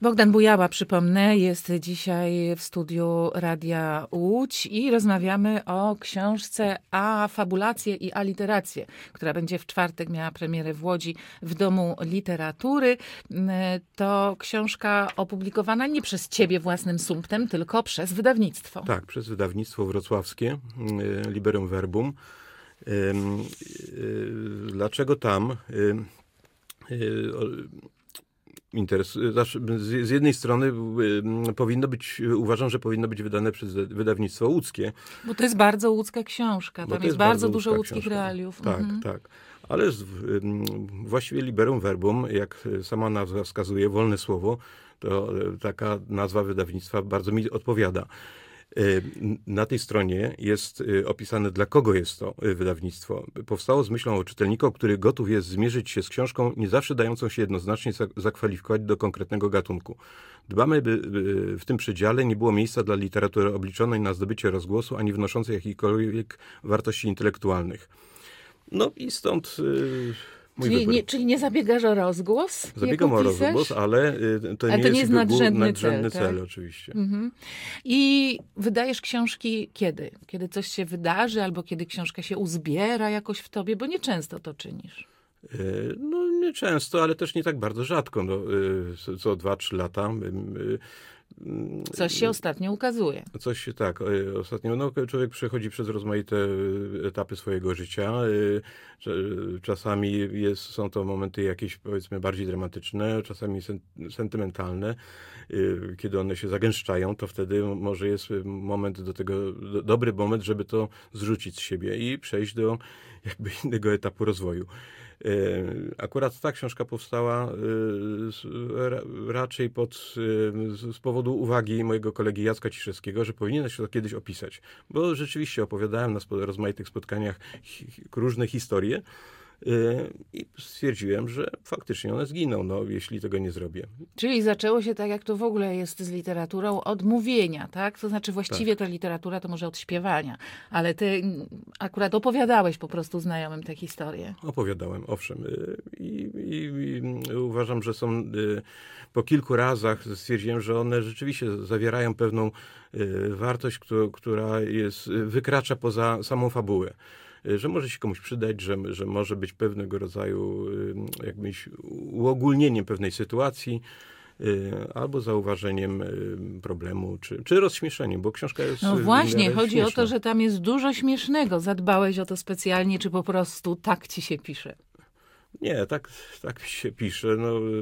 Bogdan Bujała, przypomnę, jest dzisiaj w studiu Radia Łódź i rozmawiamy o książce Afabulacje i aliteracje, która będzie w czwartek miała premierę w Łodzi w Domu Literatury. To książka opublikowana nie przez ciebie własnym sumptem, tylko przez wydawnictwo. Tak, przez wydawnictwo wrocławskie, Liberum Verbum. Dlaczego tam? Z jednej strony uważam, że powinno być wydane przez wydawnictwo łódzkie. Bo to jest bardzo łódzka książka. Tam jest bardzo dużo łódzkich realiów. Tak, tak. Ale właściwie Liberum Verbum, jak sama nazwa wskazuje, wolne słowo, to taka nazwa wydawnictwa bardzo mi odpowiada. Na tej stronie jest opisane, dla kogo jest to wydawnictwo. Powstało z myślą o czytelniku, który gotów jest zmierzyć się z książką, nie zawsze dającą się jednoznacznie zakwalifikować do konkretnego gatunku. Dbamy, by w tym przedziale nie było miejsca dla literatury obliczonej na zdobycie rozgłosu, ani wnoszącej jakichkolwiek wartości intelektualnych. No i stąd... Czyli nie zabiegasz o rozgłos? Zabiegam o rozgłos, ale to nie jest nadrzędny cel, tak? Oczywiście. Mhm. I wydajesz książki kiedy? Kiedy coś się wydarzy, albo kiedy książka się uzbiera jakoś w tobie, bo nieczęsto to czynisz. No nie często, ale też nie tak bardzo rzadko. No, co 2-3 lata. Coś się ostatnio ukazuje. Ostatnio człowiek przechodzi przez rozmaite etapy swojego życia. Czasami są to momenty jakieś, powiedzmy, bardziej dramatyczne, czasami sentymentalne. Kiedy one się zagęszczają, to wtedy może jest moment dobry moment, żeby to zrzucić z siebie i przejść do jakby innego etapu rozwoju. Akurat ta książka powstała raczej z powodu uwagi mojego kolegi Jacka Ciszewskiego, że powinien się to kiedyś opisać. Bo rzeczywiście opowiadałem na rozmaitych spotkaniach różne historie i stwierdziłem, że faktycznie one zginą, jeśli tego nie zrobię. Czyli zaczęło się tak, jak to w ogóle jest z literaturą, od mówienia, tak? To znaczy właściwie ta literatura to może od śpiewania, ale ty akurat opowiadałeś po prostu znajomym tę historię. Opowiadałem, owszem. I uważam, że są po kilku razach stwierdziłem, że one rzeczywiście zawierają pewną wartość, która wykracza poza samą fabułę. Że może się komuś przydać, że może być pewnego rodzaju jakimś uogólnieniem pewnej sytuacji albo zauważeniem problemu, czy rozśmieszeniem, bo książka jest No właśnie, chodzi śmieszna. o to, że tam jest dużo śmiesznego. Zadbałeś o to specjalnie, czy po prostu tak ci się pisze? Nie, tak się pisze.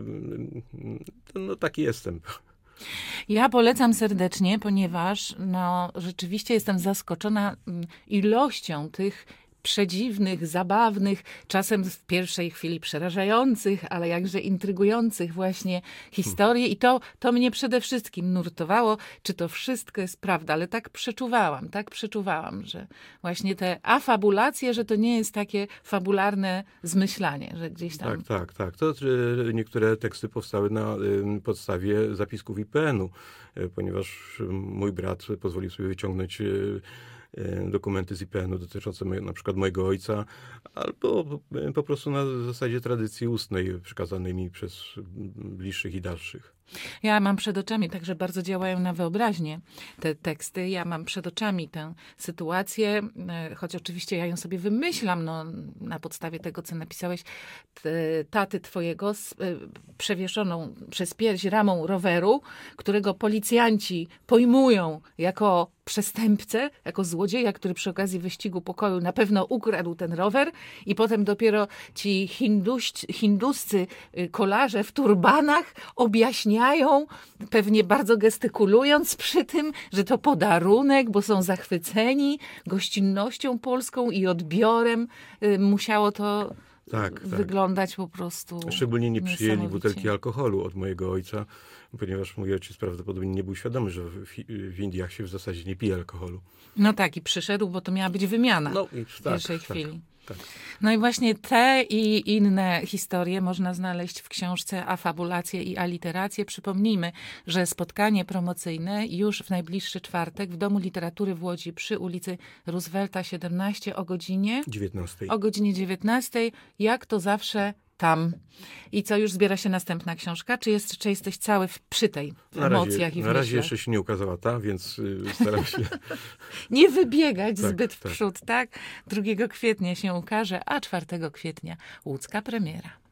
No taki jestem. Ja polecam serdecznie, ponieważ rzeczywiście jestem zaskoczona ilością tych przedziwnych, zabawnych, czasem w pierwszej chwili przerażających, ale jakże intrygujących właśnie historii. I to mnie przede wszystkim nurtowało, czy to wszystko jest prawda, ale tak przeczuwałam, że właśnie te afabulacje, że to nie jest takie fabularne zmyślanie, że gdzieś tam... Tak. To niektóre teksty powstały na podstawie zapisków IPN-u, ponieważ mój brat pozwolił sobie wyciągnąć dokumenty z IPN-u dotyczące na przykład mojego ojca, albo po prostu na zasadzie tradycji ustnej przekazanej mi przez bliższych i dalszych. Ja mam przed oczami, także bardzo działają na wyobraźnię te teksty. Ja mam przed oczami tę sytuację, choć oczywiście ja ją sobie wymyślam, na podstawie tego, co napisałeś, taty twojego z przewieszoną przez pierś ramą roweru, którego policjanci pojmują jako przestępcę, jako złodzieja, który przy okazji wyścigu pokoju na pewno ukradł ten rower i potem dopiero ci hinduscy kolarze w turbanach objaśniają, pewnie bardzo gestykulując przy tym, że to podarunek, bo są zachwyceni gościnnością polską i odbiorem. Musiało to wyglądać po prostu szczególnie nie przyjęli butelki alkoholu od mojego ojca, ponieważ mój ojciec prawdopodobnie nie był świadomy, że w Indiach się w zasadzie nie pije alkoholu. No tak, i przyszedł, bo to miała być wymiana w pierwszej chwili. Tak. No i właśnie te i inne historie można znaleźć w książce Afabulacje i aliteracje. Przypomnijmy, że spotkanie promocyjne już w najbliższy czwartek w Domu Literatury w Łodzi przy ulicy Roosevelta 17 o godzinie 19. O godzinie 19. Jak to zawsze tam. I co, już zbiera się następna książka? Czy jesteś cały przy tej emocjach i w Na razie myślach? jeszcze się nie ukazała ta, więc staram się... Nie wybiegać Tak, zbyt w tak. przód, tak? 2 kwietnia się ukaże, a 4 kwietnia łódzka premiera.